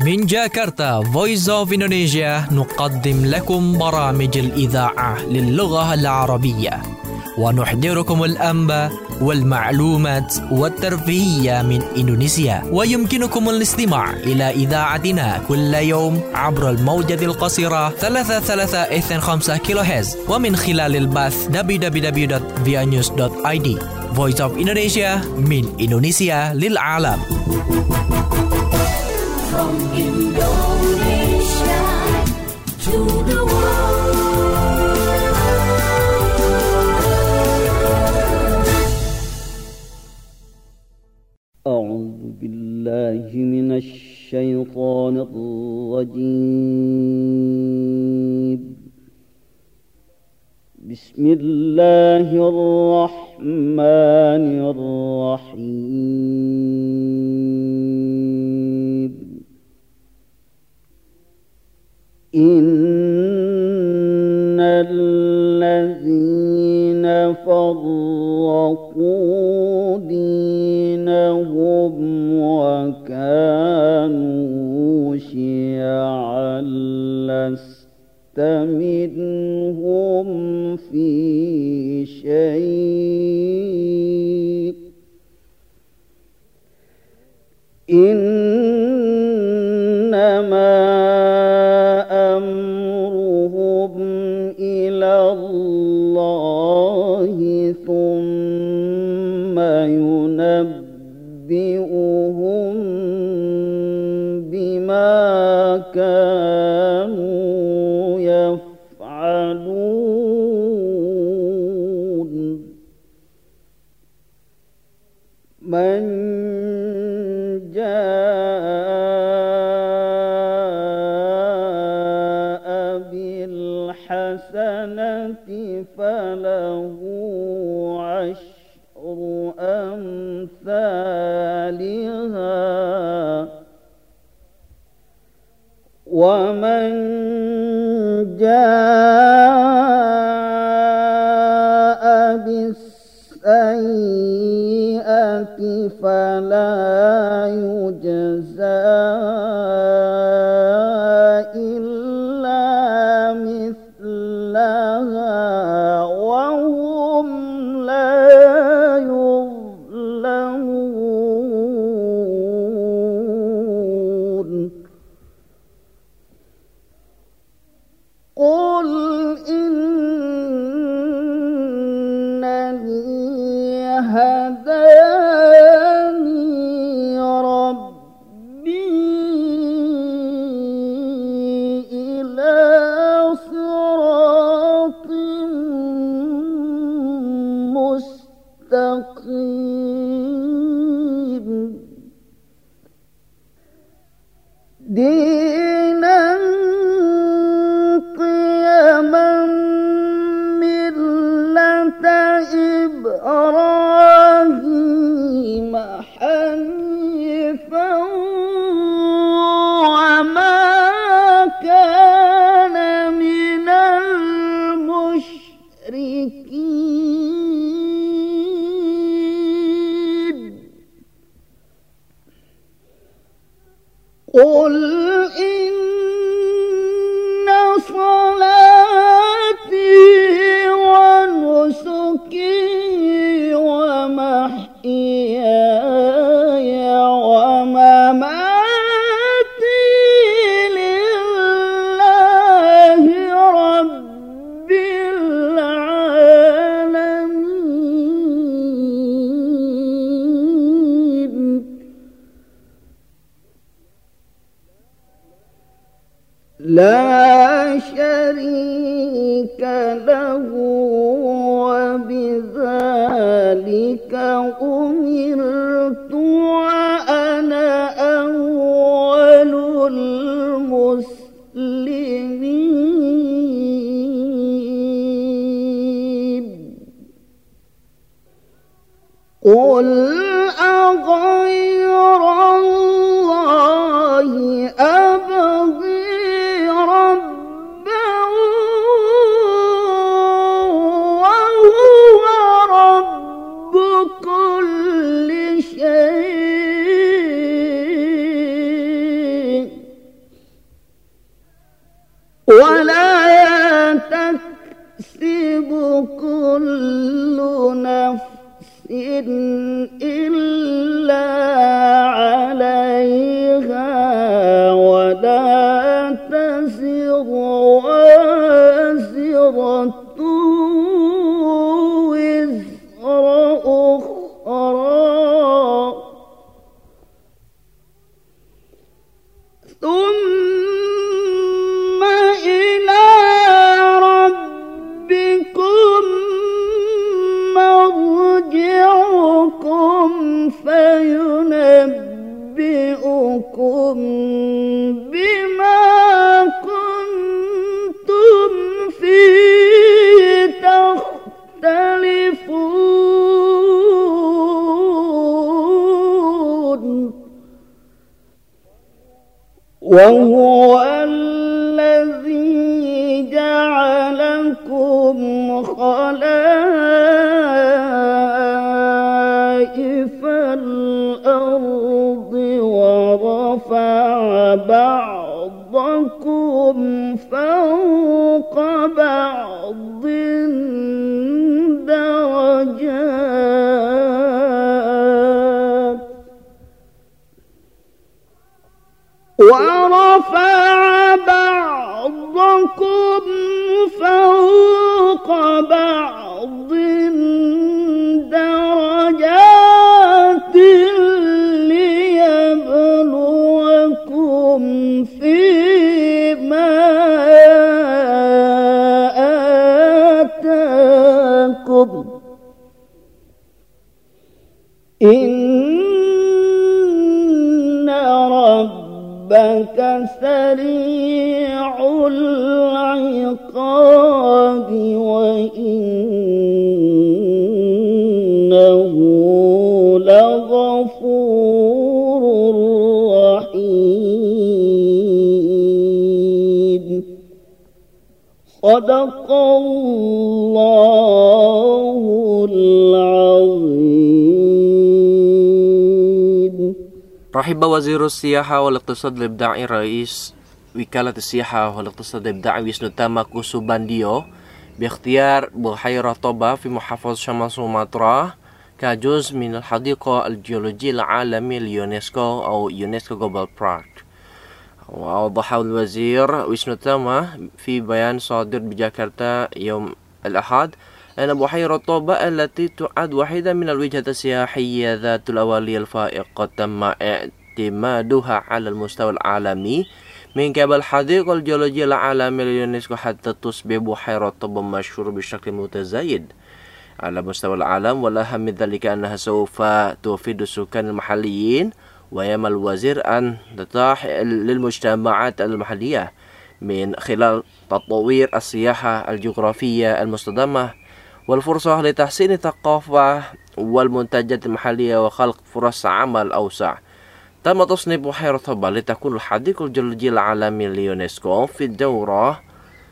من جاكرتا Voice of Indonesia نقدم لكم برامج الإذاعة للغة العربية ونحضركم الأنباء والمعلومات والترفيهية من إندونيسيا. ويمكنكم الاستماع إلى إذاعتنا كل يوم عبر الموجة القصيرة 3325 كيلوهرتز ومن خلال البث www.vianews.id. Voice of Indonesia من إندونيسيا للعالم. From Indonesia to the world. أعوذ بالله من الشيطان الرجيم. بسم الله الرحمن الرحيم. إن الذين فرقوا دينهم وكانوا شيعا لست منهم في شيء إنما أمرهم إلى الله ثم ينبئهم بما كانوا يفعلون. من جاء بالحسنة فله عشر أمثالها ومن جاء بالسيئة فلا يجزى إلا مثلها وهم لا يظلمون. قل إنني هداني ربي إلى صراط مستقيم دينا قيما ملة إبراهيم حنيفا وما كان من المشركين. قل إن صلاتي ونسكي ومحياي ومماتي لله رب العالمين. لا شريك له وبذلك أمرت وأنا أول المسلمين. قل أغير الله أبغي ربا وهو رب كل شيء كل نفس إلا عليها ولا تزر وازرة وزر أخرى ثم إلى ربكم مرجعكم فينبئكم بما كنتم فيه تختلفون وهو الذي جعلكم خلائف الأرض ورفع بعضكم فوق بعض درجات ورفع بعضكم فوق بعض درجات ليبلوكم فيما آتاكم إن ربك سريع العقاب وإنه لغفور رحيم صدق الله العظيم. رحب وزير السياحة والاقتصاد الإبداعي رئيس وكالة السياحة والاقتصاد الإبداعي ويسنو تاما كوسوبانديو باختيار بحيرة طوبة في محافظة شمال سومطرة كجزء من الحديقة الجيولوجية العالمية اليونسكو أو يونسكو جلوبال بارك. وأوضح الوزير ويسنو تاما في بيان صادر بجاكرتا يوم الأحد أن بحيرة طوبة التي تعد واحدة من الوجهات السياحية ذات الأولية الفائقة تم اعتمادها على المستوى العالمي من قبل الحديقة الجيولوجية العالمية اليونسكو حتى تصبح بحيرة طوبة مشهورة بشكل متزايد على مستوى العالم. والأهم من ذلك أنها سوف تفيد السكان المحليين، ويأمل الوزير أن تتاح للمجتمعات المحلية من خلال تطوير السياحة الجغرافية المستدامة والفرصة لتحسين الثقافة والمنتجات المحلية وخلق فرص عمل أوسع. تم تصنيف بحيرة طوبة لتكون الحديقة الجيولوجية العالمية لليونسكو في الدورة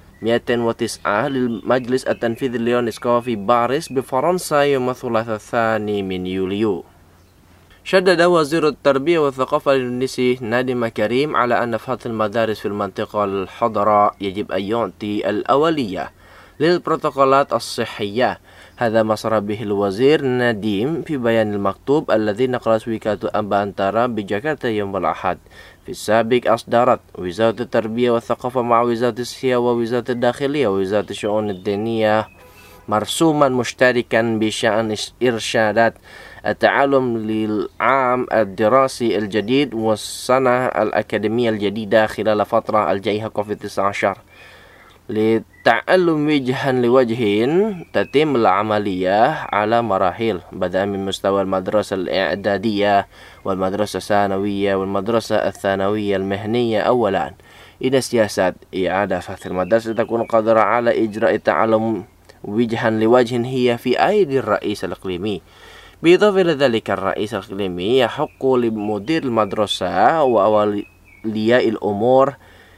209 للمجلس التنفيذي اليونسكو في باريس بفرنسا يوم الثلاثاء الثاني من يوليو. شدد وزير التربية والثقافة الإندونيسي ناديم مكاريم على أن فتح المدارس في المنطقة الحضراء يجب أن يعطي الأولية للبروتوكولات الصحية. هذا ما صرح به الوزير ناديم في بيان المكتوب الذي نقلت وكالة أنباء أنتارا بجاكرتا يوم الأحد. في السابق أصدرت وزارة التربية والثقافة مع وزارة السياحة ووزارة الداخلية ووزارة الشؤون الدينية مرسوما مشتركا بشأن إرشادات التعلم للعام الدراسي الجديد والسنة الأكاديمية الجديدة خلال فترة الجائحة كوفيد-19 للتعلم وجها لوجه. تتم العملية على مراحل بدءا من مستوى المدرسة الإعدادية والمدرسة الثانوية والمدرسة الثانوية المهنية أولا. إن سياسات إعادة فتح المدارس تكون قادرة على إجراء التعلم وجها لوجه هي في أيدي الرئيس الإقليمي. بالإضافة إلى ذلك الرئيس الإقليمي يحق لمدير المدرسة وأولياء الأمور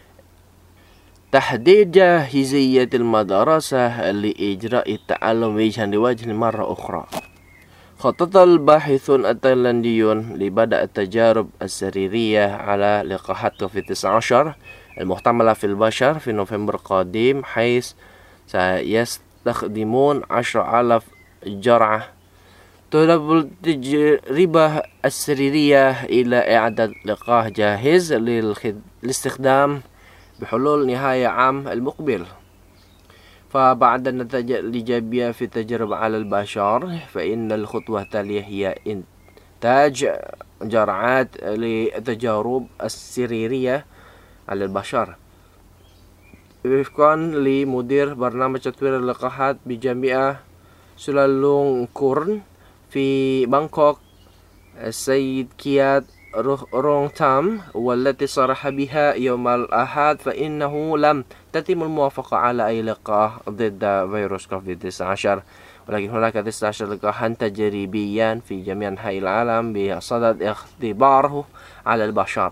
تحديد جاهزية المدرسة لإجراء التعلم وجها لوجه مرة أخرى. خطط الباحثون التايلانديون لبدء التجارب السريرية على لقاحات كوفيد-19 المحتملة في البشر في نوفمبر القادم، حيث سيستخدم يستخدمون 10,000 جرعة. تطلب التجربة السريرية إلى إعداد لقاح جاهز للاستخدام بحلول نهاية عام المقبل. فبعد النتائج الإيجابية في التجربة على البشر، فإن الخطوة التالية هي إنتاج جرعات للتجارب السريرية على البشر. وفقا لمدير برنامج تطوير اللقاحات بجامعة سولالونكورن في بانكوك السيد كيات رونغ تام، والتي صرح بها يوم الأحد، فإنه لم تتم الموافقة على أي لقاح ضد فيروس كوفيد-19، ولكن هناك 19 لقاحا تجريبيا في جميع أنحاء العالم بصدد اختباره على البشر.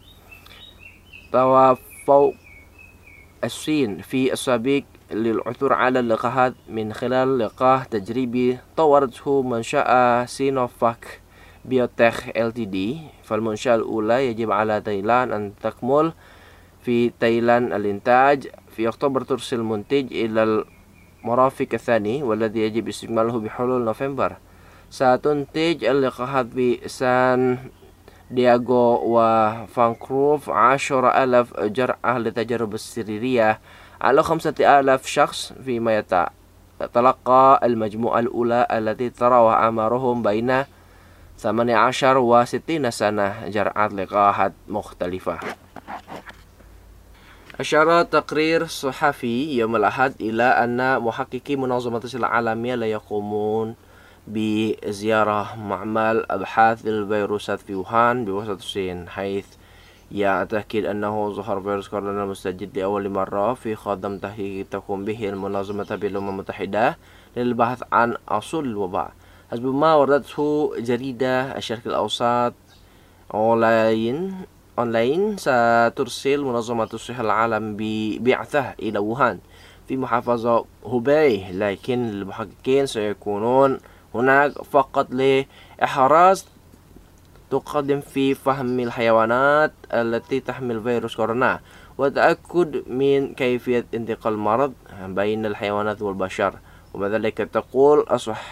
توافق الصين في السابق للعثور على اللقاحات من خلال لقاح تجريبي طورته منشأة سينوفاك بيوتيخ LTD. فالمنشأة الأولى يجب على تايلاند أن تكمل في تايلاند الإنتاج في أكتوبر، ترسل المنتج إلى المرافق الثاني والذي يجب استكماله بحلول نوفمبر. ستنتج اللقاحات بسان دياغو وفانكروف 10,000 جرعة للتجارب السريرية على 5,000 شخص، فيما يتلقى المجموعة الأولى التي تراوح أعمارهم بين 18 و60 سنة جرعات لقاحات مختلفة. أشار تقرير صحفي يوم الأحد إلى أن محققي منظمة الصحة العالمية لا يقومون بزيارة معمل أبحاث الفيروسات في ووهان بوسط الصين، حيث يعتقد أنه ظهر فيروس كورونا المستجد لأول مرة في خضم تحقيق تقوم به المنظمة بالأمم المتحدة للبحث عن أصول الوباء. حسب ما وردته جريدة الشرق الأوسط أونلاين، سترسل منظمة الصحة العالمية ببعثة إلى ووهان في محافظة هوباي، لكن المحققين سيكونون هناك فقط لإحراز تقدم في فهم الحيوانات التي تحمل فيروس كورونا وتأكد من كيفية انتقال المرض بين الحيوانات والبشر. وبذلك تقول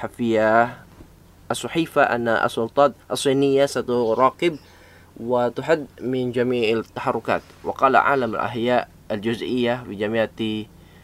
الصحيفة أن السلطات الصينية ستراقب وتحد من جميع التحركات. وقال عالم الأحياء الجزئية بجامعة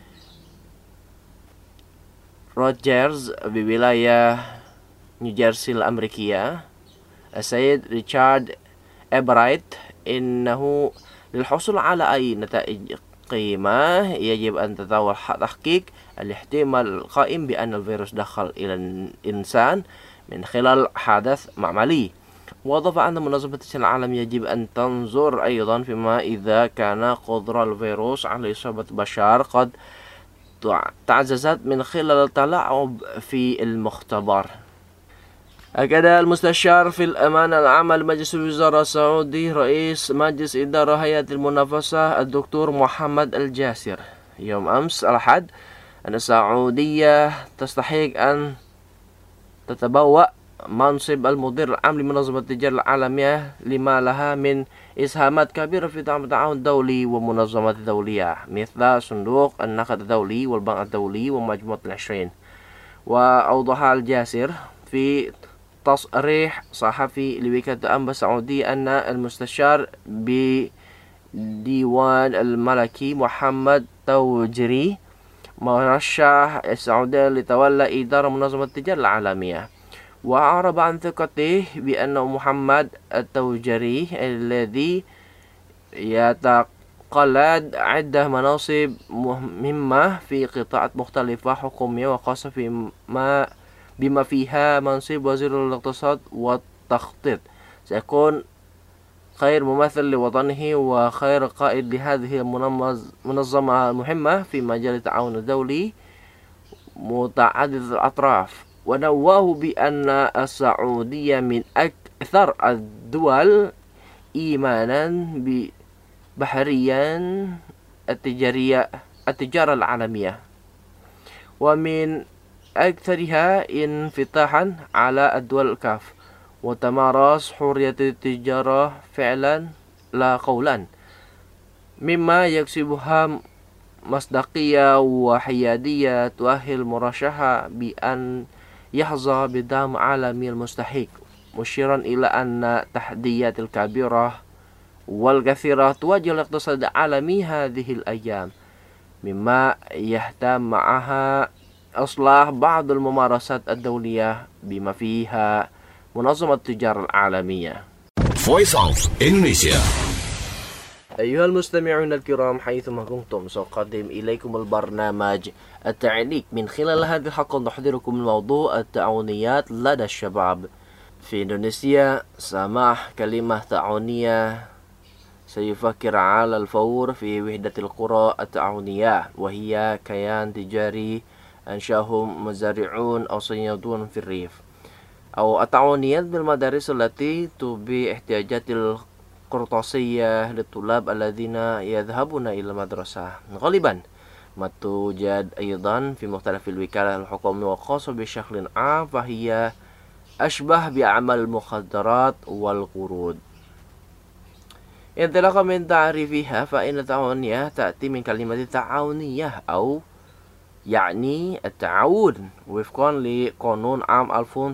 روجرز بولاية نيوجيرسي الأمريكية السيد ريتشارد إبرايت إنه للحصول على أي نتائج قيمة يجب أن تتطور تحقيق الاحتمال القائم بأن الفيروس دخل إلى الإنسان من خلال حدث معملي. وأضاف أن منظمة الصحة العالمية يجب أن تنظر أيضا فيما إذا كان قدرة الفيروس على إصابة البشر قد تعززت من خلال التلاعب في المختبر. أكد المستشار في الأمانة العامة لمجلس الوزراء السعودي رئيس مجلس إدارة هيئة المنافسة الدكتور محمد الجاسر يوم أمس الأحد أن السعودية تستحق أن تتبوأ منصب المدير العام لمنظمة التجارة العالمية لما لها من إسهامات كبيرة في دعم التعاون الدولي ومنظمات دولية مثل صندوق النقد الدولي والبنك الدولي ومجموعة ال20. وأوضح الجاسر في تصريح صحفي لوكالة الأنباء السعودية أن المستشار بديوان الملكي محمد توجري مرشح السعودية لتولى إدارة منظمة التجارة العالمية، وأعرب عن ثقته بأن محمد التوجري الذي يتقلد عدة مناصب مهمة في قطاعات مختلفة حكومية وخاصة بما فيها منصب وزير الاقتصاد والتخطيط سيكون خير ممثل لوطنه وخير قائد لهذه المنظمة المهمة في مجال التعاون الدولي متعدد الأطراف. ونواه بأن السعودية من أكثر الدول إيمانا بحريا التجارة العالمية ومن أكثرها انفتاحا على الدول الكاف، وتمارس حرية التجارة فعلا لا قولا، مما يكسبها مصداقية وحيادية تؤهل مرشحة بأن يحظى بدعم عالمي المستحق، مشيرا إلى أن التحديات الكبيرة والكثيرة تواجه الاقتصاد العالمي هذه الأيام، مما يهتم معها إصلاح بعض الممارسات الدولية بما فيها منظمة التجارة العالمية. Voice of Indonesia. أيها المستمعون الكرام حيثما كنتم سأقدم إليكم البرنامج التعليق من خلال هذه الحلقة نحضركم الموضوع التعاونيات لدى الشباب في إندونيسيا. سماح كلمة تعاونية سيفكر على الفور في وحدة القرى التعاونية، وهي كيان تجاري أنشأه مزارعون أو صيادون في الريف، أو التعاونيات بالمدارس التي تبي احتياجات القرطاسية للطلاب الذين يذهبون إلى المدرسة. غالبا ما توجد أيضا في مختلف الوكالات الحكومية والخاصة بشكل عام، فهي أشبه بأعمال المخدرات والقروض. انطلاقا من تعريفها، فإن التعاونية تأتي من كلمة تعاونية أو يعني التعاون وفقا لقانون عام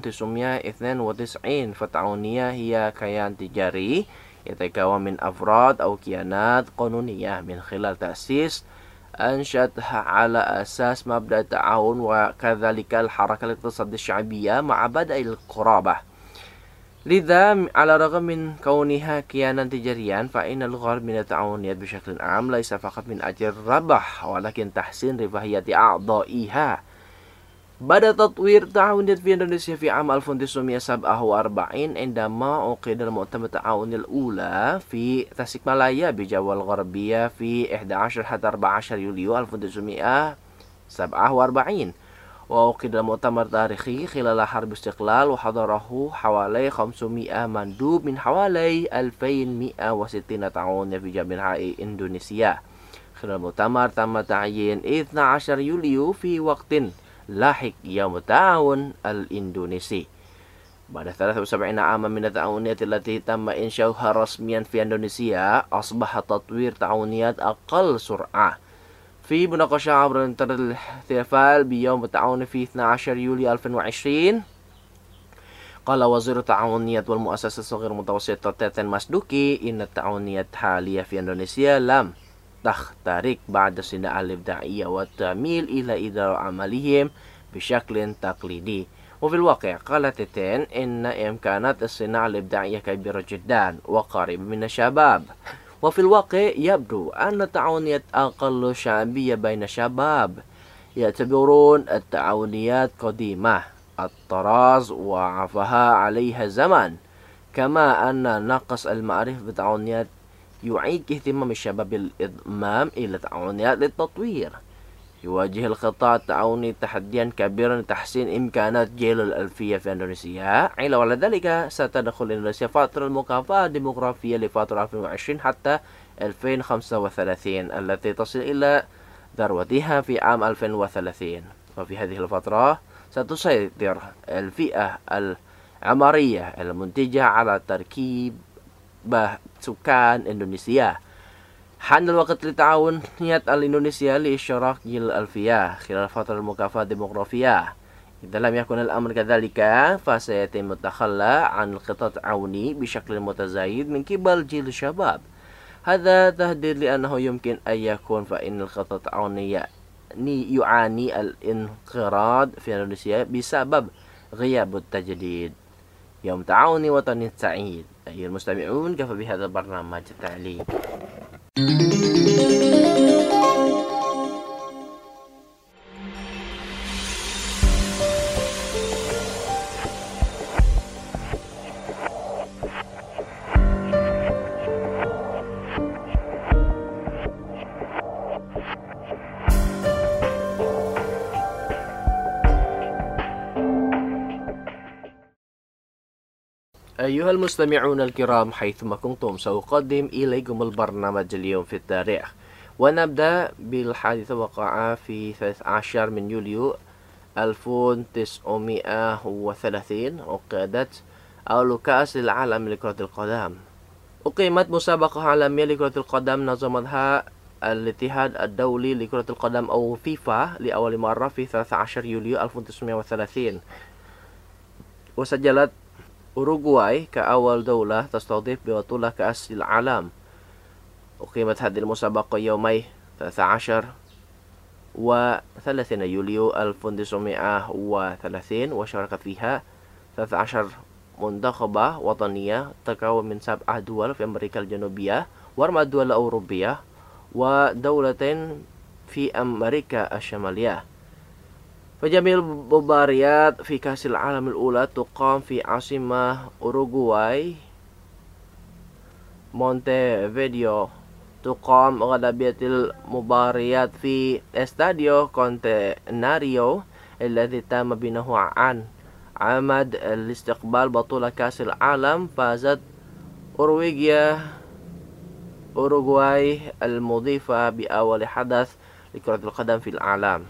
1992. فالتعاونية هي كيان تجاري يتكون من أفراد أو كيانات قانونية من خلال تأسيس أنشأتها على أساس مبدأ التعاون، وكذلك الحركة الاقتصادية الشعبية مع بدء القرابة. لذا على الرغم من كونها كيانا تجاريا، فإن الغرض من التعاونيات بشكل عام ليس فقط من أجل الربح، ولكن تحسين رفاهية أعضائها. بدأ تطوير التعاونيات في إندونيسيا في عام 1947 عندما عقد المؤتمر التعاوني الأولى في تاسيكمالايا بجاوا الغربية في 11 حتى 14 يوليو 1947. وعقد المؤتمر التاريخي خلال حرب الاستقلال، وحضره حوالي 500 مندوب من حوالي 2160 تعاونية في جميع أنحاء إندونيسيا. خلال المؤتمر تم تعيين 12 يوليو في وقت لاحق يوم التعاون الإندونيسي. بعد 73 عاما من التعاونيات التي تم إنشاؤها رسميا في إندونيسيا، أصبح تطوير تعاونيات أقل سرعة. في مناقشة عبر الانترنت الاحتفال بيوم التعاون في 12 يوليو 2020، قال وزير التعاونيات والمؤسسات الصغيرة المتوسطة تيتن ماسدوكي إن التعاونيات الحالية في إندونيسيا لم تخترق بعد الصناعة الإبداعية والتميل إلى إدارة عملهم بشكل تقليدي. وفي الواقع قال تيتن إن إمكانات الصناعة الإبداعية كبيرة جدا وقريبة من الشباب. وفي الواقع يبدو أن التعاونيات أقل شعبية بين الشباب يعتبرون التعاونيات قديمة الطراز وعفها عليها الزمن، كما أن نقص المعرفة بالتعاونيات يعيد اهتمام الشباب الإضمام إلى التعاونيات للتطوير. يواجه القطاع التعاوني تحديا كبيرا لتحسين إمكانات جيل الألفية في إندونيسيا. علاوة على ذلك ستدخل إندونيسيا فترة المكافأة الديموغرافية لفترة 2020 حتى 2035 التي تصل إلى ذروتها في عام 2030. وفي هذه الفترة ستسيطر الفئة العمرية المنتجة على تركيب سكان إندونيسيا. حان الوقت لتعاونيات الإندونيسيا لإشراك جيل الألفية خلال فترة المكافأة الديموغرافية. إذا لم يكن الأمر كذلك، فسيتم التخلى عن القطاع التعاوني بشكل متزايد من قبل جيل الشباب. هذا تهديد لأنه يمكن أن يكون فإن القطاع التعاوني يعاني الانقراض في إندونيسيا بسبب غياب التجديد. يوم تعاوني وطني سعيد. أيها المستمعون، كفى بهذا البرنامج التعليق. أيها المستمعون الكرام حيثما كنتم سأقدم إليكم البرنامج اليوم في التاريخ، ونبدأ بالحادث وقع في 13 من يوليو 1930. عقدت أول كأس العالم لكرة القدم. أقيمت مسابقة عالمية لكرة القدم نظمتها الاتحاد الدولي لكرة القدم أو فيفا لأول مرة في 13 يوليو 1930. وسجلت أوروغواي كأول دولة تستضيف بطولة كأس العالم. أقيمت هذه المسابقة يومي 13 و30 يوليو 1930 وشاركت فيها 13 منتخبة وطنية تتكون من 7 دول في أمريكا الجنوبية و4 دول أوروبية ودولتين في أمريكا الشمالية. فجميع المباريات في كأس العالم الأولى تقام في عاصمة أوروغواي مونتيفيديو. تقام أغلبية المباريات في استاديو كونتيناريو الذي تم بناؤه عن عمد لاستقبال بطولة كأس العالم. فازت أوروغواي المضيفة بأول حدث لكرة القدم في العالم.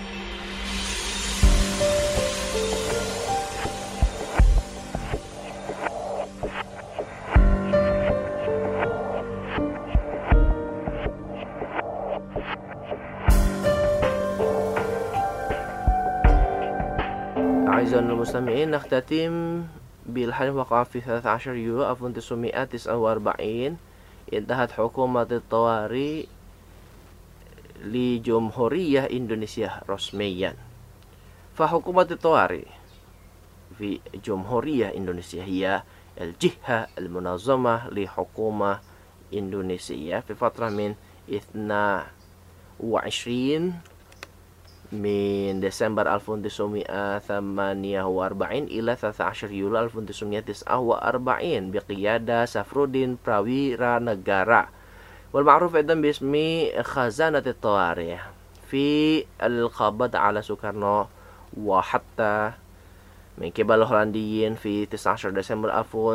أعزائنا المستمعين، نختتم بالحدث وقع في 13 يوليو 1949. انتهت حكومة الطوارئ لجمهورية إندونيسيا رسميا. فحكومة الطوارئ في جمهورية إندونيسيا هي الجهة المنظمة لحكومة إندونيسيا في فترة من 22 من ديسمبر 1948 إلى 13 يوليو 1949 بقيادة سفرودين براويرا نجارا، والمعروف أيضا باسم خزانة الطوارئ، في القبض على سوكارنو وحتى من قبل الهولنديين في 19 ديسمبر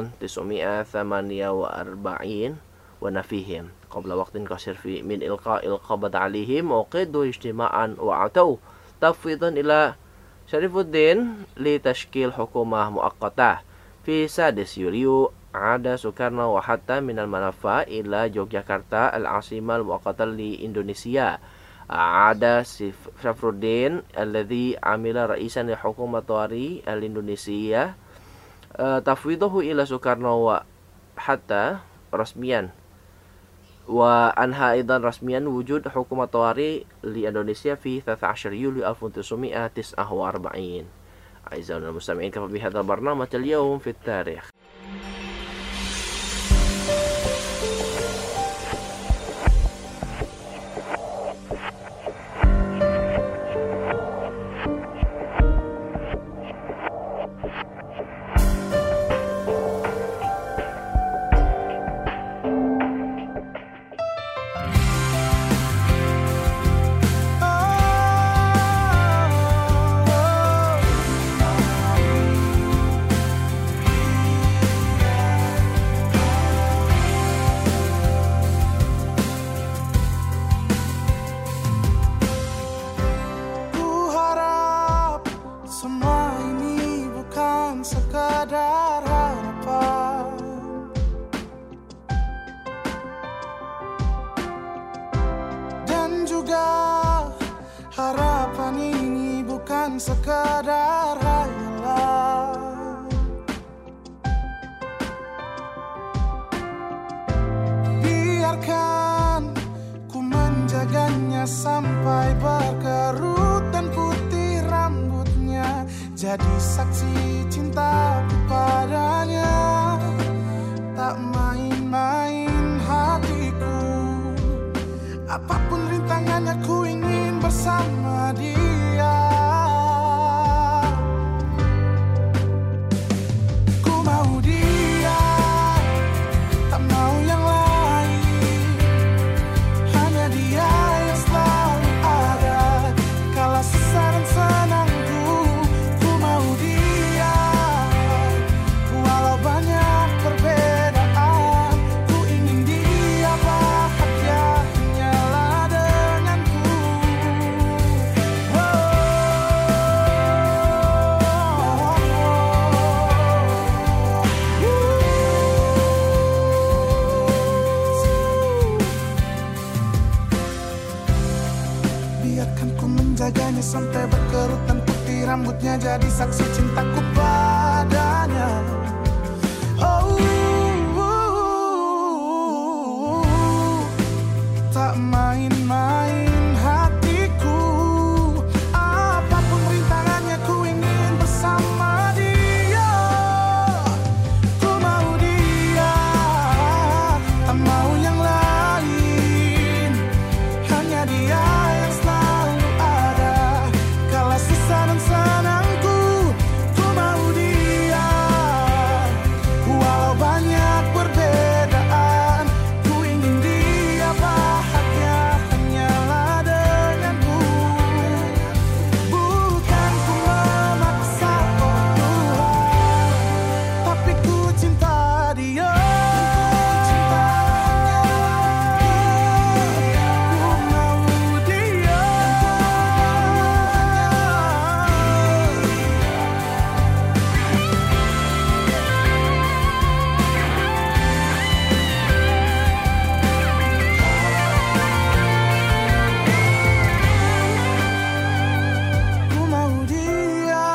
1948 ونفيهم قبل وقت قصير من إلقاء القبض عليهم. وقيدوا اجتماعا وأعطوا تفويضا إلى شريف الدين لتشكيل حكومة مؤقتة. في 6 يوليو عاد سوكارنو وحتى من المنفى إلى يوغياكرتا العاصمة المؤقتة لإندونيسيا. عاد سفرودين الذي عمل رئيسا لحكومة الطوارئ الإندونيسية تفويضه إلى سوكارنو حتى رسميا، وأنهى أيضا رسميا وجود حكومة طوارئ لإندونيسيا في 13 يوليو 1949. أعزائنا المستمعين، كفى بهذا البرنامج اليوم في التاريخ. Harapan ini bukan sekadar hayalan. Biarkan ku menjaganya sampai berkerut dan putih rambutnya, jadi saksi cintaku padanya. Tak main-main hatiku, apapun rintangannya ku ingin bersama dia. Ku mau dia, tak mau yang lain. Hanya dia yang selalu ada kala susah dan senangku. Ku mau dia, walau banyak perbedaan. Ku ingin dia bahagia hanyalah menyambutnya jadi saksi cintaku padanya. Oh, tak main-main hatiku, apapun rintangannya ku ingin bersama dia. Ku mau dia, tak mau yang lain. Hanya dia yang selalu ada kala susah dan senangku. Ku mau dia, walau banyak perbedaan. Ku ingin dia bahagia hanyalah denganku. Bukan ku memaksa, oh Tuhan, tapi ku cinta dia. Ku mau dia,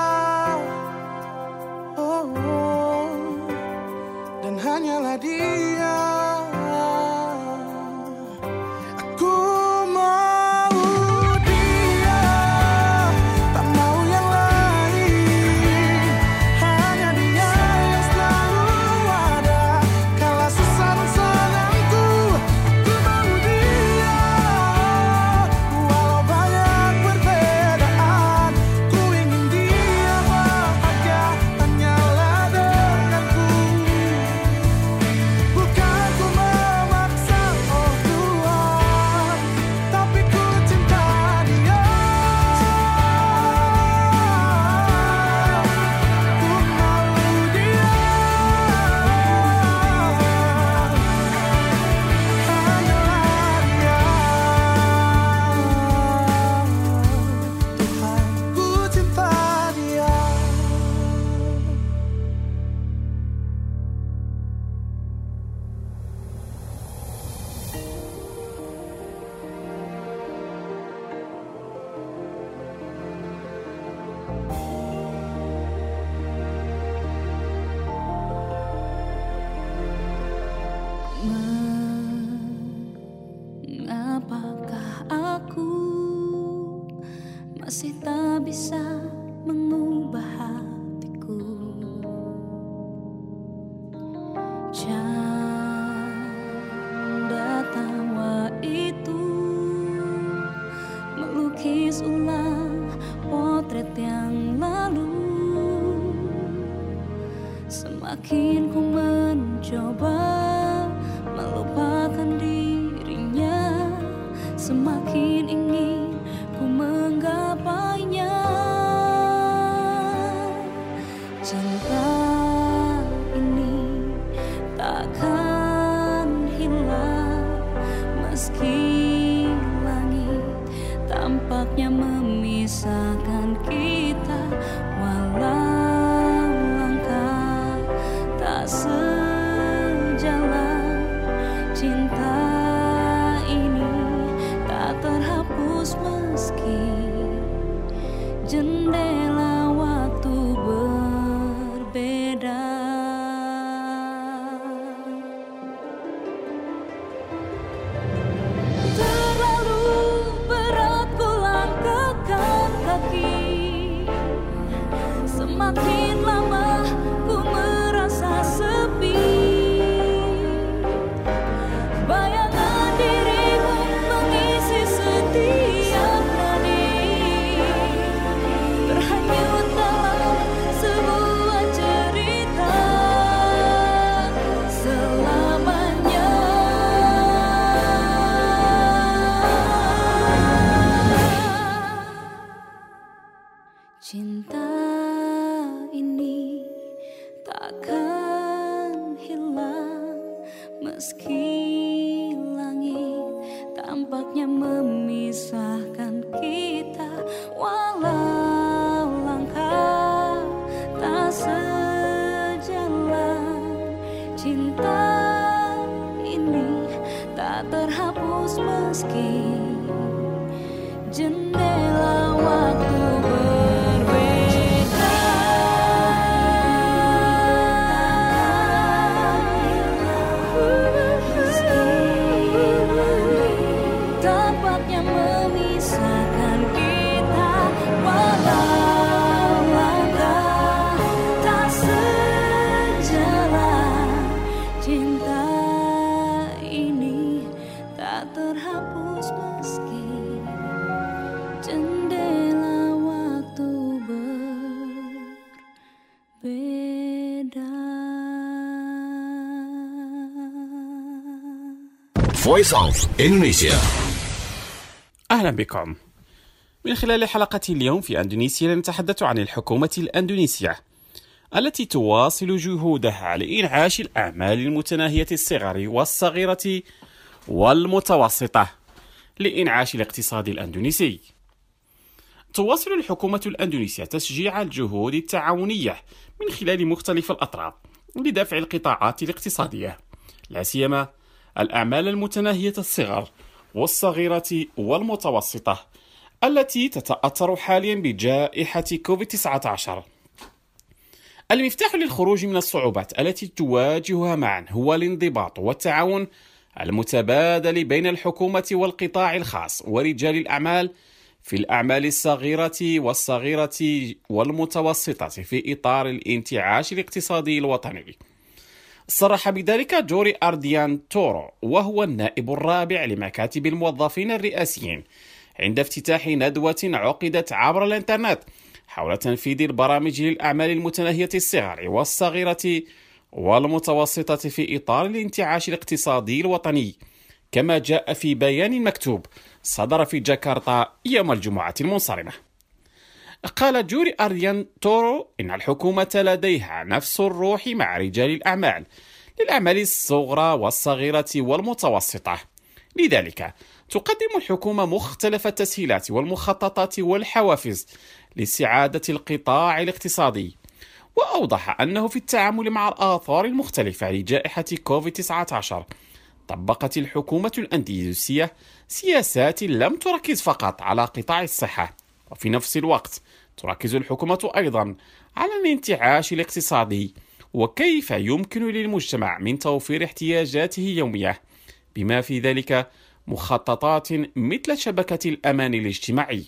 oh, oh, dan hanyalah dia. Aku mau dia, tak mau yang lain. Hanya dia yang selalu ada kala susah dan senangku. Ku mau dia, walau banyak perbedaan. Ku ingin dia bahagia hanyalah denganku. Bukan ku memaksa, oh Tuhan, tapi ku cinta dia. Ku mau dia, hanyalah dia. Tuhan, ku cinta dia. Mengapakah aku masih tak bisa mengubah hatiku? Canda tawa itu melukis ulang potret yang lalu. Semakin ku mencoba melupakan dirinya, semakin ingin ku menggapainya. Cinta ini takkan hilang meski langit tampaknya memisahkan kita. Walau langkah tak sejalan, cinta ini tak terhapus meski jendela waktu berbeda. Terlalu berat ku langkahkan kaki, semakin lama ku merasa sepi. Bayangan dirimu mengisi setiap nadi, terhanyut dalam sebuah cerita selamanya. Cinta ini takkan hilang meski langit tampaknya memisahkan kita. Walau langkah tak sejalan, cinta ini tak terhapus meski jendela waktu berbeda. Voice of Indonesia. أهلا بكم. من خلال حلقة اليوم في أندونيسيا نتحدث عن الحكومة الأندونيسية التي تواصل جهودها لإنعاش الأعمال المتناهية الصغر والصغيرة والمتوسطة لإنعاش الاقتصاد الأندونيسي. تواصل الحكومة الأندونيسية تشجيع الجهود التعاونية من خلال مختلف الأطراف لدفع القطاعات الاقتصادية، لا سيما الأعمال المتناهية الصغر والصغيرة والمتوسطة التي تتأثر حاليا بجائحة كوفيد-19. المفتاح للخروج من الصعوبات التي تواجهها معا هو الانضباط والتعاون المتبادل بين الحكومة والقطاع الخاص ورجال الأعمال في الأعمال الصغيرة والصغيرة والمتوسطة في إطار الانتعاش الاقتصادي الوطني. صرح بذلك جوري أرديان تورو، وهو النائب الرابع لمكاتب الموظفين الرئاسيين، عند افتتاح ندوة عقدت عبر الإنترنت حول تنفيذ البرامج للأعمال المتناهية الصغر والصغيرة والمتوسطة في إطار الانتعاش الاقتصادي الوطني، كما جاء في بيان مكتوب صدر في جاكرتا يوم الجمعة المنصرمة. قال جوري أرديان تورو إن الحكومة لديها نفس الروح مع رجال الأعمال للأعمال الصغرى والصغيرة والمتوسطة، لذلك تقدم الحكومة مختلف التسهيلات والمخططات والحوافز لاستعادة القطاع الاقتصادي. وأوضح أنه في التعامل مع الآثار المختلفة لجائحة كوفيد-19 طبقت الحكومة الأندونيسية سياسات لم تركز فقط على قطاع الصحة، وفي نفس الوقت تركز الحكومة أيضا على الانتعاش الاقتصادي وكيف يمكن للمجتمع من توفير احتياجاته اليومية، بما في ذلك مخططات مثل شبكة الأمان الاجتماعي.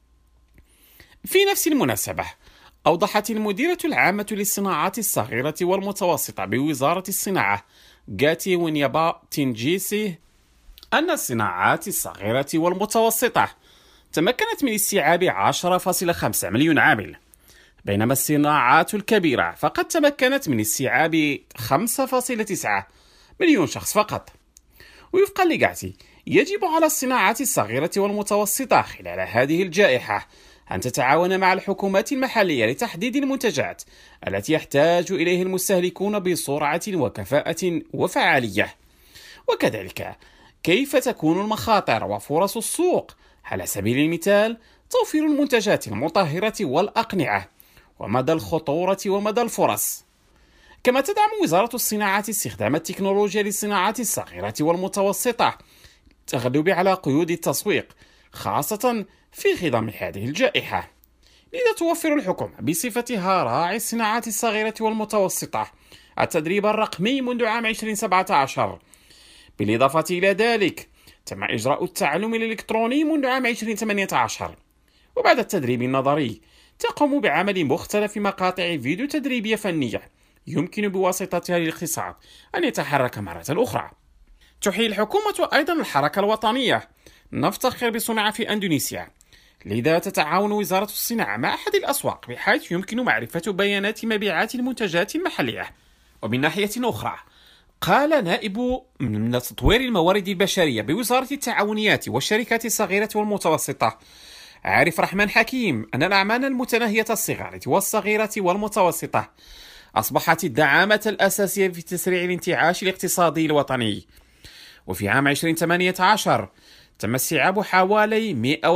في نفس المناسبة أوضحت المديرة العامة للصناعات الصغيرة والمتوسطة بوزارة الصناعة غاتي ونيابا تنجيسي أن الصناعات الصغيرة والمتوسطة تمكنت من استيعاب 10.5 مليون عامل، بينما الصناعات الكبيرة فقد تمكنت من استيعاب 5.9 مليون شخص فقط. وفقا لغاتي يجب على الصناعات الصغيرة والمتوسطة خلال هذه الجائحة أن تتعاون مع الحكومات المحلية لتحديد المنتجات التي يحتاج إليها المستهلكون بسرعة وكفاءة وفعالية، وكذلك كيف تكون المخاطر وفرص السوق، على سبيل المثال توفير المنتجات المطهرة والأقنعة، ومدى الخطورة ومدى الفرص. كما تدعم وزارة الصناعات استخدام التكنولوجيا للصناعات الصغيرة والمتوسطة للتغلب على قيود التسويق، خاصة في خضم هذه الجائحة. لذا توفر الحكومة بصفتها راعي الصناعات الصغيرة والمتوسطة التدريب الرقمي منذ عام 2017. بالإضافة إلى ذلك تم إجراء التعلم الإلكتروني منذ عام 2018، وبعد التدريب النظري تقوم بعمل مختلف مقاطع فيديو تدريبية فنية يمكن بواسطتها للاقتصاد أن يتحرك مرة أخرى. تحيي الحكومة أيضا الحركة الوطنية، نفتخر بصنع في أندونيسيا، لذا تتعاون وزارة الصناعة مع أحد الأسواق بحيث يمكن معرفة بيانات مبيعات المنتجات المحلية. ومن ناحية أخرى قال نائب من تطوير الموارد البشرية بوزارة التعاونيات والشركات الصغيرة والمتوسطة عارف رحمن حكيم أن الأعمال المتناهية الصغر والصغيرة والمتوسطة أصبحت الدعامة الأساسية في تسريع الانتعاش الاقتصادي الوطني. وفي عام 2018 تم استيعاب حوالي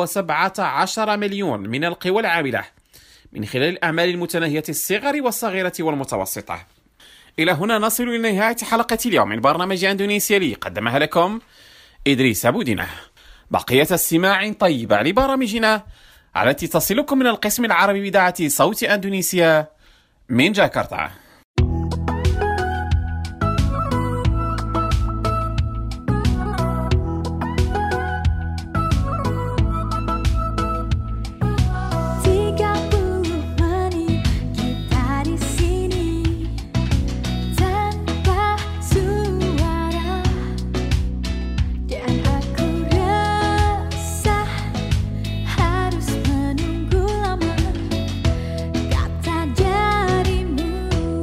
117 مليون من القوى العاملة من خلال الأعمال المتناهية الصغر والصغيرة والمتوسطة. إلى هنا نصل إلى نهاية حلقة اليوم من برنامج أندونيسيا لي قدمها لكم إدريس بودينة. بقية استماع طيبة لبرامجنا التي تصلكم من القسم العربي بإذاعة صوت أندونيسيا من جاكرتا. Harus menunggu lama, kata jarimu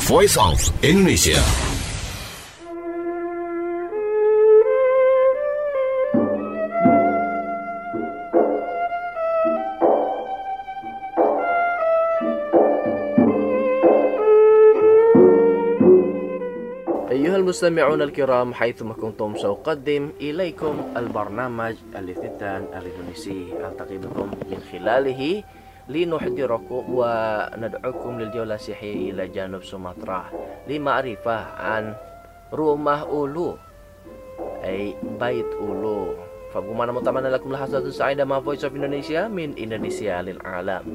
Voice of Indonesia. أيها المستمعون الكرام حيثما كنتم سأقدم إليكم البرنامج الافتتان الإندونيسي ألتقي بكم من خلاله لنحضركم وندعوكم للجولة السياحية إلى جنوب سومطرة لمعرفة عن rumah ulu أي بيت ulu. فبقومنا متمنى لكم لحظات سعيدة مع Voice of Indonesia من إندونيسيا للعالم.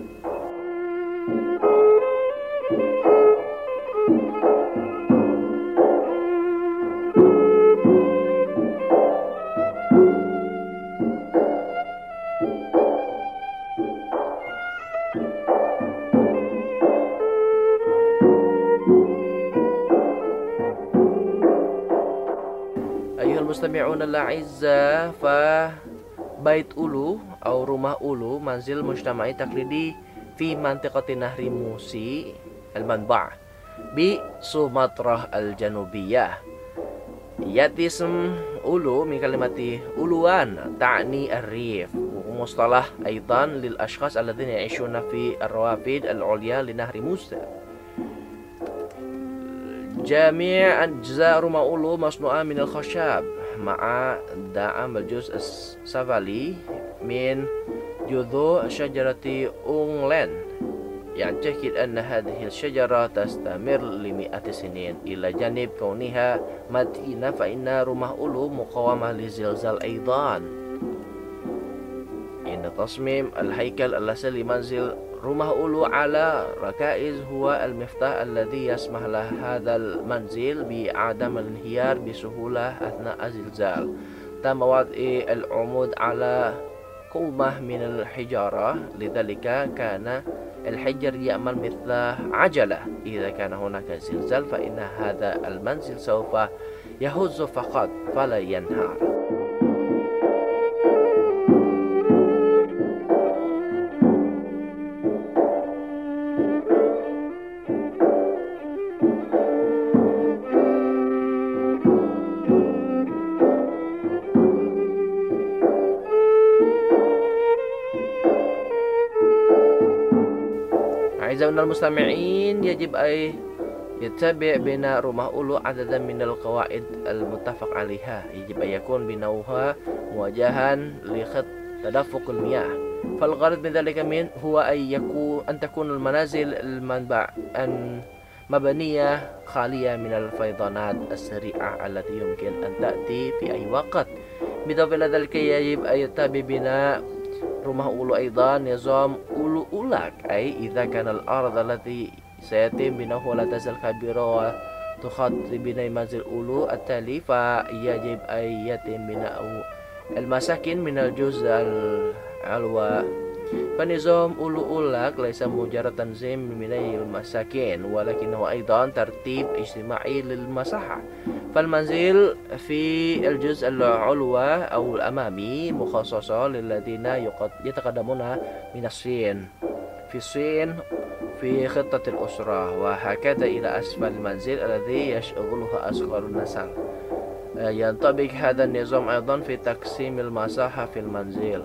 المستمعون الأعزاء فبيت أولو أو rumah أولو منزل مجتمعي تقليدي في منطقة نهر موسي المنبع بسومطرة الجنوبية. يأتي اسم أولو من كلمة أولوان تعني الريف، ومصطلح أيضا للأشخاص الذين يعيشون في الروافد العليا لنهر موسى. جميع أجزاء rumah أولو مصنوعة من الخشب مع دعم الجزء السفلي من جذوع شجرة أونغلان. يعتقد أن هذه الشجرة تستمر لمئات السنين إلى جانب كونها متينة، فإن rumah أولو مقاومة للزلزال أيضا. إن تصميم الهيكل الأصلي لمنزل rumah أولو على ركائز هو المفتاح الذي يسمح لهذا المنزل بعدم الانهيار بسهولة أثناء الزلزال. تم وضع العمود على قمة من الحجارة، لذلك كان الحجر يعمل مثل عجلة. إذا كان هناك زلزال فإن هذا المنزل سوف يهز فقط فلا ينهار. أعزائنا المستمعين، يجب أن يتبع بناء rumah أولو عددا من القواعد المتفق عليها. يجب أن يكون بناؤها مواجها لخط تدفق المياه، فالغرض من ذلك هو أن تكون المنازل مبنية خالية من الفيضانات السريعة التي يمكن أن تأتي في أي وقت. بالإضافة إلى ذلك يجب أن يتبع بناء rumah أولو أيضا نظام أولو أولاك، أي إذا كان الأرض التي سيتم بناؤها لا تزال كبيرة وتخطي بناء منزل أولو التالي، فيجب أن يتم بناء المساكن من الجزء العلوي. فنظام أولو أولاك ليس مجرد تنظيم بناء المساكن، ولكنه أيضا ترتيب اجتماعي للمساحة. فالمنزل في الجزء العلوي أو الأمامي مخصصة للذين يتقدمون من الصين في الصين في خطة الأسرة، وهكذا إلى أسفل المنزل الذي يشغلها أصغر النسل. ينطبق هذا النظام أيضا في تقسيم المساحة في المنزل.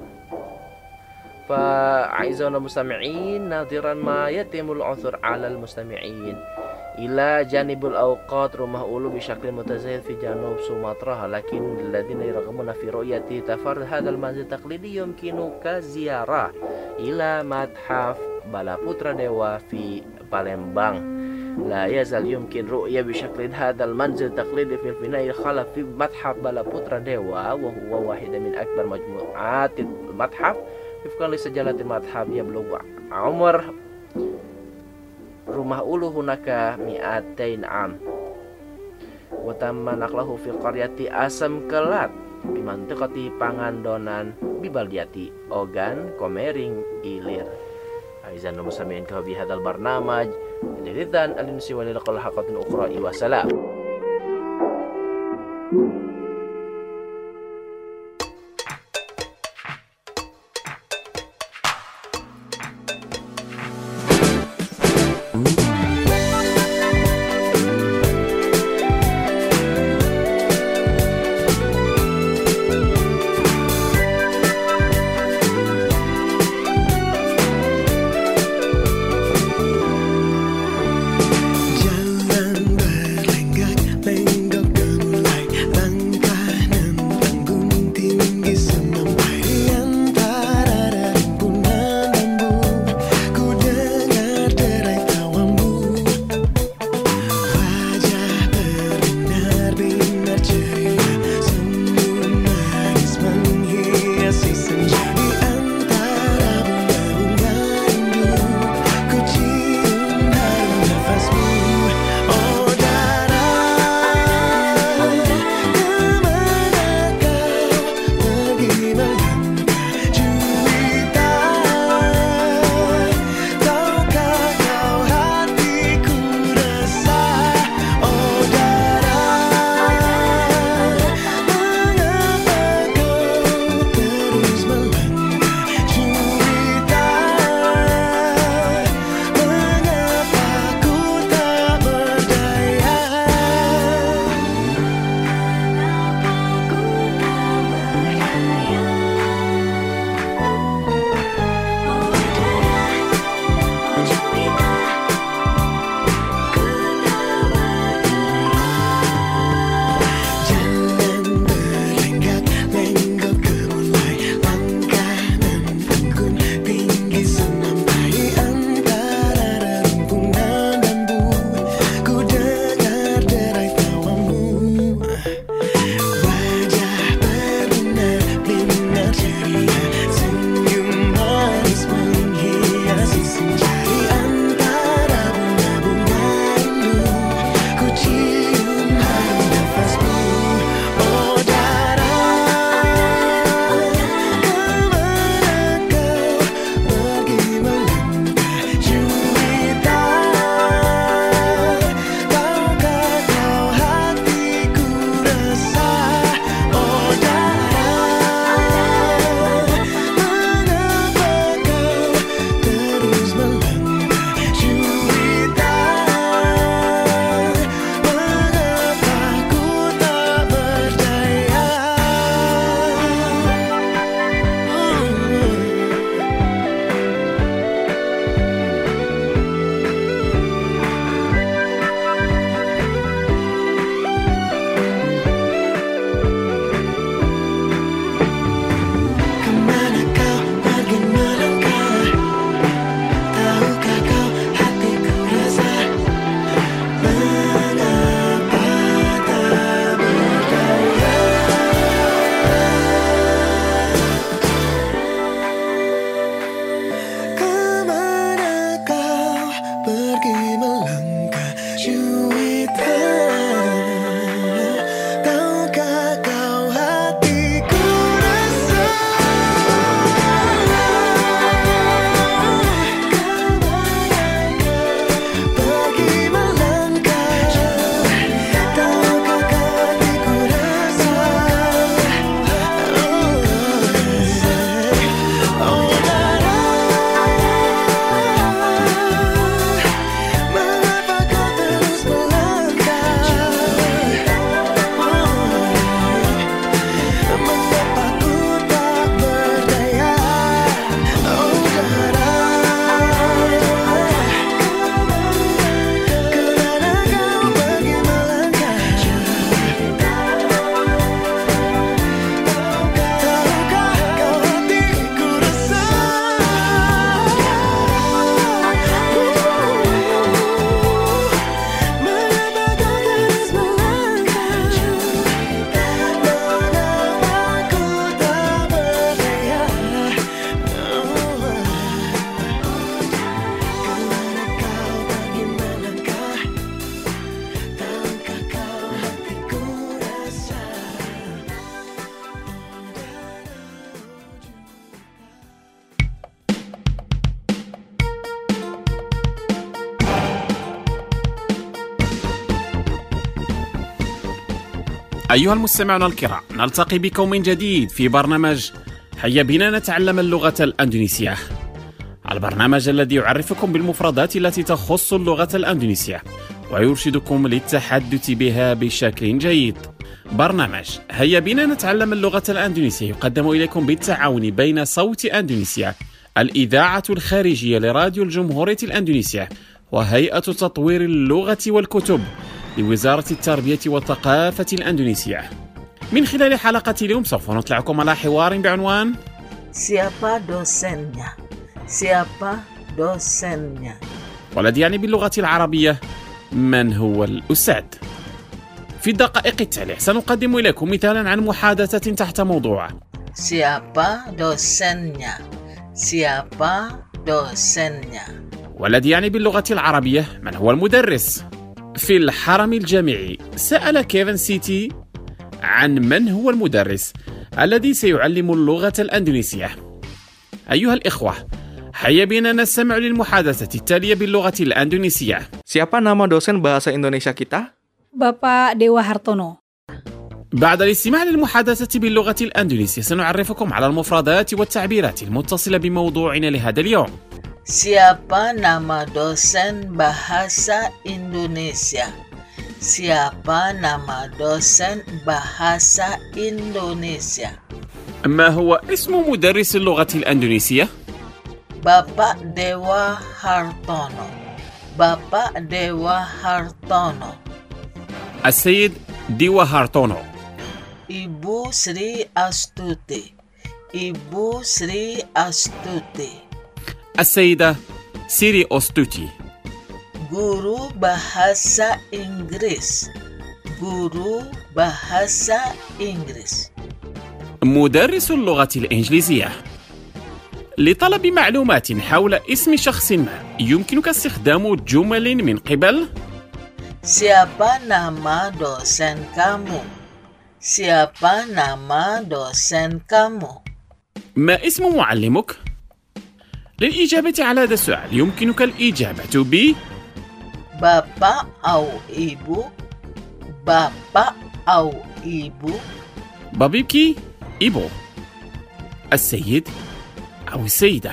فأعزائنا المستمعين، نظرا ما يتم العثور على المستمعين إلى جانب الأوقات rumah أولو بشكل متزايد في جنوب سومطرة، لكن الذين يرغبون في رؤية تفرد هذا المنزل التقليدي يمكنك زيارة إلى متحف Balaputra Dewa في بالمبان. لا يزال يمكن رؤية بشكل هذا المنزل التقليدي في البناء الخلف في متحف Balaputra Dewa، وهو واحد من أكبر مجموعات المتحف وفقا لسجلات المتحف. يبلغ عمر rumah أولو هناك 200 عام، وتم نقله في قرية أسم كلات بمنطقة Pangandonan ببلدية أوغان كوميرينج إيلير. أعزائنا المستمعين، في هذا البرنامج جديدا الإنسي وللقاء حلقة أخرى. وسلام. أيها المستمعون الكرام، نلتقي بكم من جديد في برنامج هيا بنا نتعلم اللغة الأندونيسية، البرنامج الذي يعرفكم بالمفردات التي تخص اللغة الأندونيسية ويرشدكم للتحدث بها بشكل جيد. برنامج هيا بنا نتعلم اللغة الأندونيسية يقدم إليكم بالتعاون بين صوت أندونيسيا، الإذاعة الخارجية لراديو الجمهورية الأندونيسية، وهيئة تطوير اللغة والكتب لوزارة التربية والثقافة الأندونيسية. من خلال حلقة اليوم سوف نطلعكم على حوار بعنوان Siapa dosennya? Siapa dosennya? والذي يعني باللغة العربية من هو الأستاذ. في الدقائق التالية سنقدم إليكم مثالا عن محادثة تحت موضوع Siapa dosennya? Siapa dosennya? والذي يعني باللغة العربية من هو المدرس. في الحرم الجامعي سأل كيفن سيتي عن من هو المدرس الذي سيعلم اللغة الأندونيسية. أيها الإخوة، هيا بنا نستمع للمحادثة التالية باللغة الأندونيسية. Siapa nama dosen bahasa Indonesia kita? Bapak Dewa Hartono. بعد الاستماع للمحادثة باللغة الأندونيسية سنعرفكم على المفردات والتعبيرات المتصلة بموضوعنا لهذا اليوم. Siapa nama dosen bahasa Indonesia? Siapa nama dosen bahasa Indonesia? ما هو اسم مدرس اللغة الأندونيسية؟ Bapak Dewa Hartono. Bapak Dewa Hartono. السيد ديوا هارتونو. Ibu Sri Astuti. Ibu Sri Astuti. السيدة سيري أوستوتي. Guru bahasa Inggris. Guru bahasa Inggris. مدرس اللغة الإنجليزية. لطلب معلومات حول اسم شخص ما يمكنك استخدام جمل من قبل Siapa nama dosen kamu? Siapa nama dosen kamu? ما اسم معلمك؟ للإجابة على هذا السؤال يمكنك الإجابة ب Bapak atau ibu? Bapak atau ibu? بابيكي إيبو، السيد أو السيدة.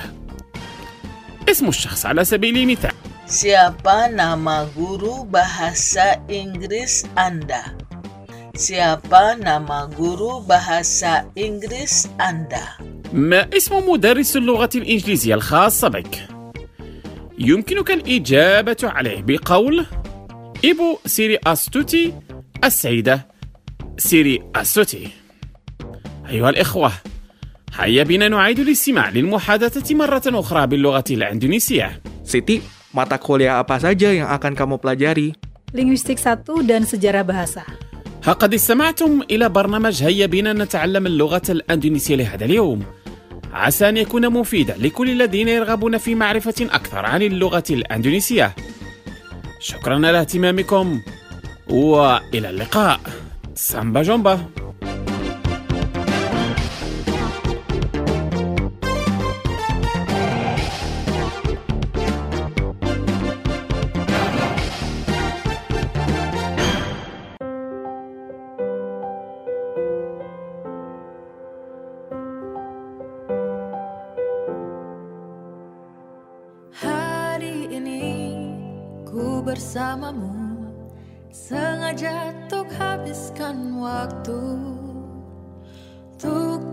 اسم الشخص على سبيل المثال Siapa nama guru bahasa Inggris Anda? Siapa nama guru bahasa Inggris Anda? ما اسم مدرس اللغة الإنجليزية الخاص بك؟ يمكنك الإجابة عليه بقول إيبو سيري أستوتي، السيدة سيري أستوتي. أيها الإخوة، هيا بنا نعيد الاستماع للمحادثة مرة أخرى باللغة الإندونيسية. Siti, mata kuliah apa saja yang akan kamu pelajari? Linguistik 1 dan Sejarah Bahasa. قد استمعتم إلى برنامج هيا بنا نتعلم اللغة الأندونيسية لهذا اليوم. عسى أن يكون مفيدا لكل الذين يرغبون في معرفة أكثر عن اللغة الأندونيسية. شكرا على اهتمامكم وإلى اللقاء. سامبا جومبا. Hari ini ku bersamamu, sengaja untuk habiskan waktu, untuk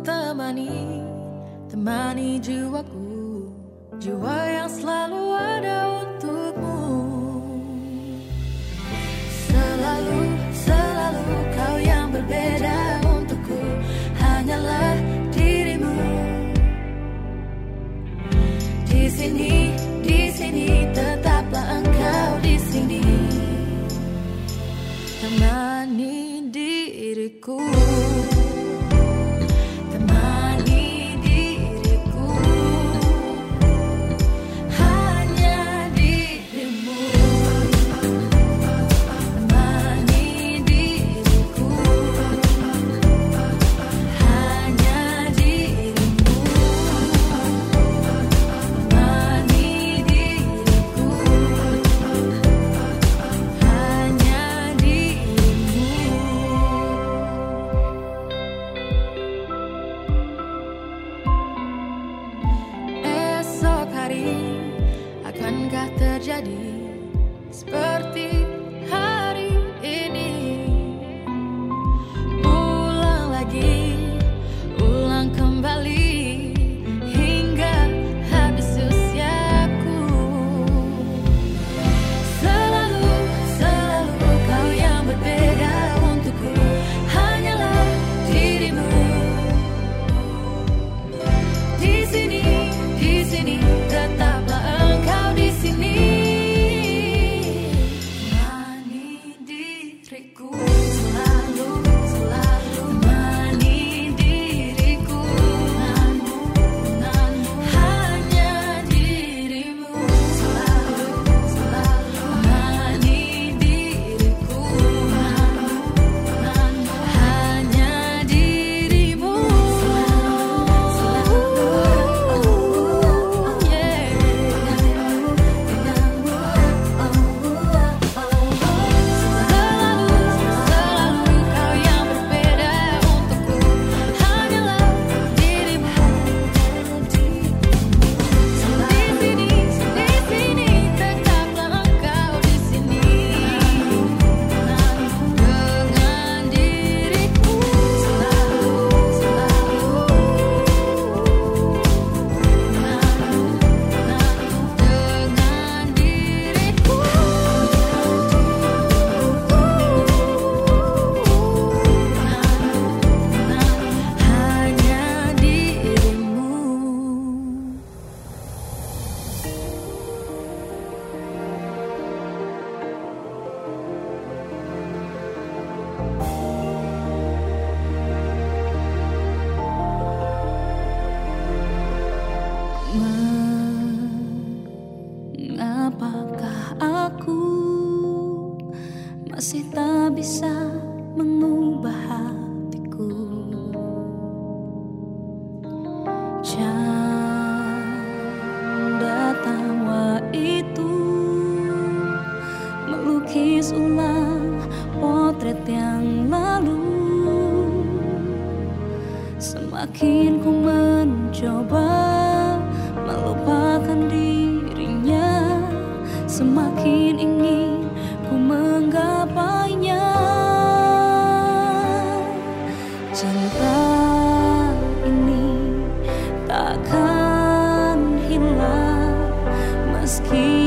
temani jiwaku, jiwa yang selalu ada untukmu. Selalu kau yang berbeda untukku, hanyalah dirimu. Di sini tetaplah engkau di sini, temani diriku, temani diriku, hanya dirimu, temani diriku, hanya dirimu. jadi seperti hari ini. Ulang lagi, ulang kembali hingga habis usiaku. Selalu, selalu kau yang berbeda untukku, hanyalah dirimu. Di sini, tetaplah engkau di sini. Temani diriku selalu, selalu. Temani diriku, hanya dirimu selalu, selalu. Temani diriku, hanya dirimu selalu, selalu kau yang berbeda untukku, hanyalah dirimu. Di sini, tetaplah engkau di sini dengan diriku selalu, selalu. Dengan diriku hanya dirimu. Mengapakah aku masih tak bisa mengubah hatiku? Canda tawa itu melukis ulang potret yang lalu. Semakin ku mencoba melupakan dirinya, semakin ingin ku menggapainya. Cinta ini takkan hilang meski